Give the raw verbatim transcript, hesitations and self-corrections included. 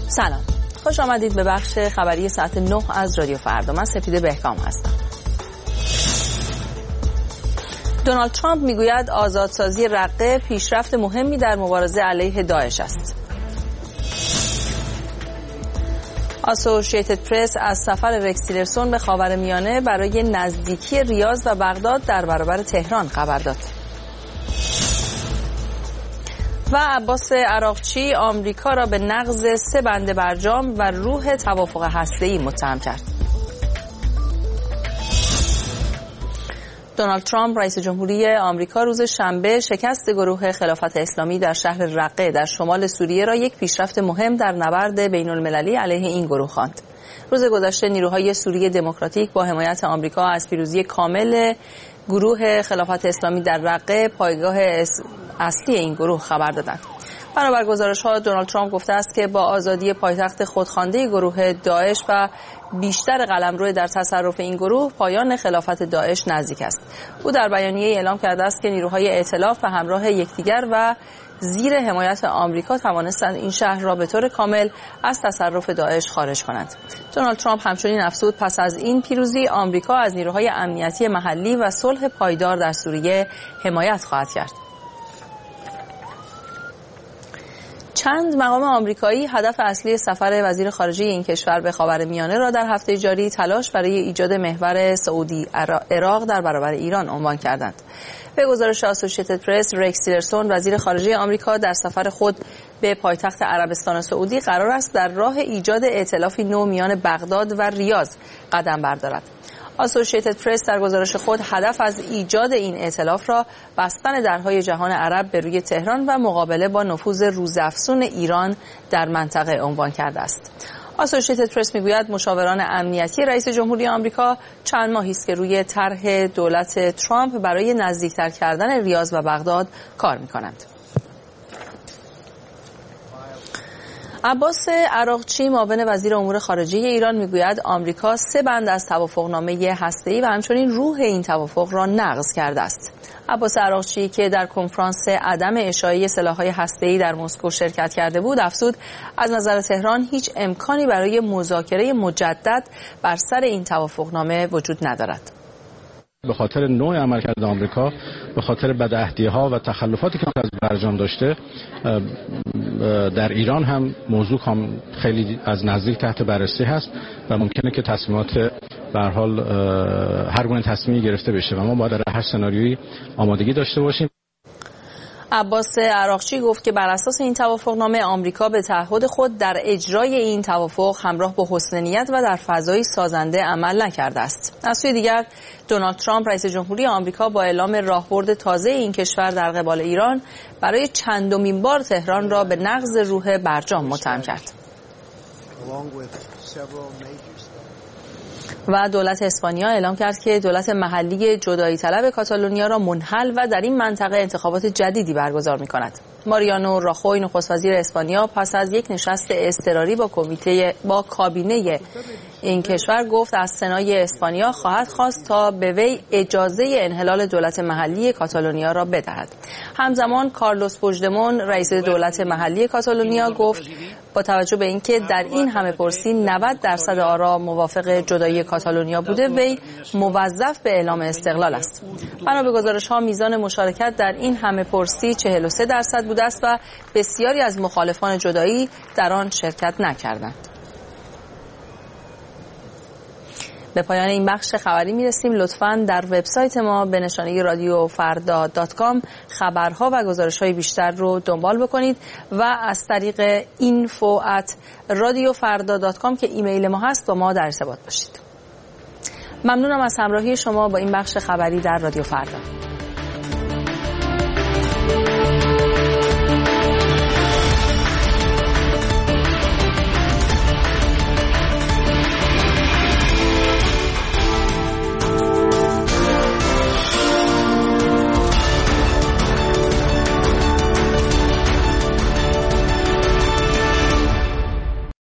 سلام، خوش آمدید به بخش خبری ساعت نه از رادیو فردا. من سپیده بهکام هستم. دونالد ترامپ میگوید آزادسازی رقه پیشرفت مهمی در مبارزه علیه داعش است. اسوسییتد پرس از سفر رکس تیلرسون به خاورمیانه برای نزدیکی ریاض و بغداد در برابر تهران خبر داد. و عباس عراقچی آمریکا را به نقض سه بند برجام و روح توافق هسته‌ای متهم کرد. دونالد ترامپ رئیس جمهوری آمریکا روز شنبه شکست گروه خلافت اسلامی در شهر رقه در شمال سوریه را یک پیشرفت مهم در نبرد بین المللی علیه این گروه خواند. روز گذشته نیروهای سوریه دموکراتیک با حمایت آمریکا از پیروزی کامل گروه خلافت اسلامی در رقه، پایگاه اصلی این گروه، خبر دادند. بنابر گزارش‌ها دونالد ترامپ گفته است که با آزادی پایتخت خودخوانده گروه داعش و بیشتر قلمرو در تصرف این گروه، پایان خلافت داعش نزدیک است. او در بیانیه اعلام کرده است که نیروهای ائتلاف به همراه یکدیگر و زیر حمایت آمریکا توانستند این شهر را به طور کامل از تصرف داعش خارج کنند. دونالد ترامپ همچنین افزود پس از این پیروزی آمریکا از نیروهای امنیتی محلی و صلح پایدار در سوریه حمایت خواهد کرد. چند مقام آمریکایی هدف اصلی سفر وزیر خارجه این کشور به خاورمیانه را در هفته جاری تلاش برای ایجاد محور سعودی عراق در برابر ایران عنوان کردند. به گزارش اسوسییتد پرس، رکس تیلرسون وزیر خارجه آمریکا در سفر خود به پایتخت عربستان سعودی قرار است در راه ایجاد ائتلافی نو میان بغداد و ریاض قدم بردارد. اسوسییتد پرس در گزارش خود هدف از ایجاد این ائتلاف را بستن درهای جهان عرب به روی تهران و مقابله با نفوذ روزافزون ایران در منطقه عنوان کرده است. اسوسییتد پرس میگوید مشاوران امنیتی رئیس جمهوری آمریکا چند ماهی است که روی طرح دولت ترامپ برای نزدیکتر کردن ریاض و بغداد کار می‌کنند. عباس عراقچی معاون وزیر امور خارجه ایران میگوید آمریکا سه بند از توافقنامه هسته‌ای و همچنین روح این توافق را نقض کرده است. عباس عراقچی که در کنفرانس عدم اشاعه سلاح‌های هسته‌ای در مسکو شرکت کرده بود، افزود از نظر تهران هیچ امکانی برای مذاکره مجدد بر سر این توافقنامه وجود ندارد. به خاطر نوع عملکرد آمریکا، به خاطر بدعهدی‌ها و تخلفاتی که از برجام داشته، در ایران هم موضوع هم خیلی از نزدیک تحت بررسی هست و ممکنه که تصمیمات به هر حال هر گونه تصمیمی گرفته بشه و ما باید در هر سناریویی آمادگی داشته باشیم. عباس عراقچی گفت که بر اساس این توافقنامه آمریکا به تعهد خود در اجرای این توافق همراه با حسن نیت و در فضای سازنده عمل نکرده است. از سوی دیگر دونالد ترامپ رئیس جمهوری آمریکا با اعلام راهبرد تازه این کشور در قبال ایران برای چندمین بار تهران را به نقض روح برجام متهم کرد. و دولت اسپانیا اعلام کرد که دولت محلی جدایی طلب کاتالونیا را منحل و در این منطقه انتخابات جدیدی برگزار می‌کند. ماریانو راخوی نخست وزیر اسپانیا پس از یک نشست اضطراری با کمیته با کابینه این کشور گفت از سنای اسپانیا خواهد خواست تا به وی اجازه انحلال دولت محلی کاتالونیا را بدهد. همزمان کارلوس پوژدمون رئیس دولت محلی کاتالونیا گفت با توجه به اینکه در این همه پرسی نود درصد آرا موافق جدایی کاتالونیا بوده، وی موظف به اعلام استقلال است. بنا به گزارش‌ها میزان مشارکت در این همه پرسی چهل و سه درصد بوده است و بسیاری از مخالفان جدایی در آن شرکت نکردند. به پایان این بخش خبری میرسیم. لطفاً در وبسایت ما به نشانی رادیو فردا دات کام خبرها و گزارش‌های بیشتر رو دنبال بکنید و از طریق اینفو ات رادیو فردا دات کام که ایمیل ما هست با ما در ارتباط باشید. ممنونم از همراهی شما با این بخش خبری در رادیو فردا.